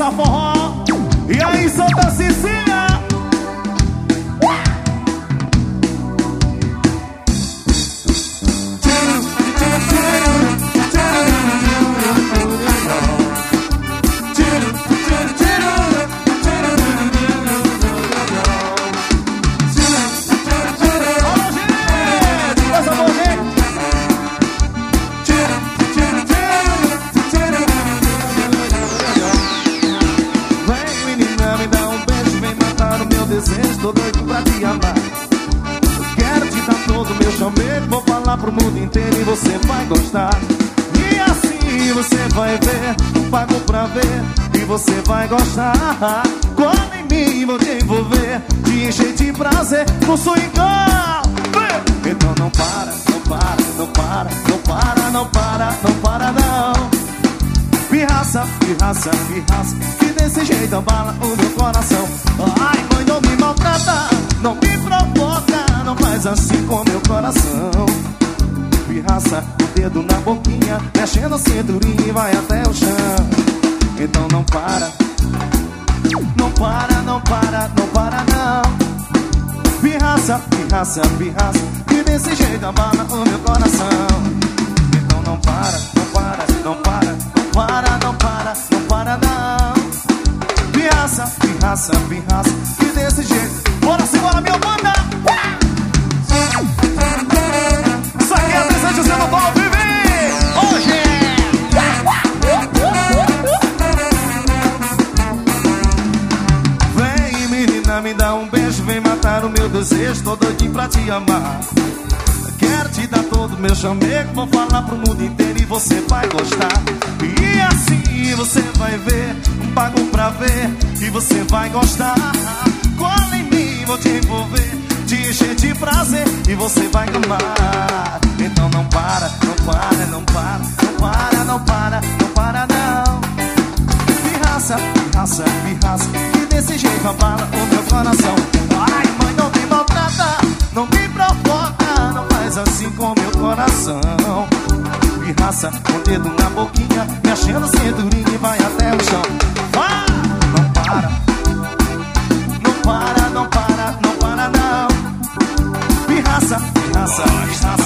dançar forró. E aí, Santa Cecília? Tô doido pra te amar. Eu quero te dar todo o meu chamego. Vou falar pro mundo inteiro e você vai gostar. E assim você vai ver, pago pra ver e você vai gostar. Cola em mim, vou te envolver, te encher de prazer no swingão. Então não para, não para, não para, não para, não para, não para não. Pirraça, pirraça, pirraça, que desse jeito abala o meu coração. Ai, mãe, não me maltrata, não me provoca, não faz assim com meu coração. Pirraça, o dedo na boquinha, mexendo a cinturinha e vai até o chão. Então não para, não para, não para, não para não. Pirraça, pirraça, pirraça, que desse jeito abala o meu coração. Então não para, não para, não para, não para, não para, não para não. Pirraça, pirraça, pirraça, que desse jeito. Bora, segura, meu banda. Isso aqui é a Terça José do Paulo, vive hoje. Vem, menina, me dá um beijo, vem matar o meu desejo. Tô doidinho pra te amar. Quero te dar todo o meu chamego, vou falar pro mundo inteiro e você vai gostar. E assim você vai ver, pago pra ver e você vai gostar. Cola em mim, vou te envolver, te encher de prazer e você vai amar. Então não para, não para, não para, não para, não para, não para não. Pirraça, pirraça, pirraça, que desse jeito abala o meu coração. Ai, mãe, não me maltrata, não me provoca, não faz assim com meu coração. Pirraça, com o dedo na boquinha, mexendo a cinturinha e vai até o chão. Ah! Não para, não para, não para, não para não. Pirraça, pirraça, pirraça.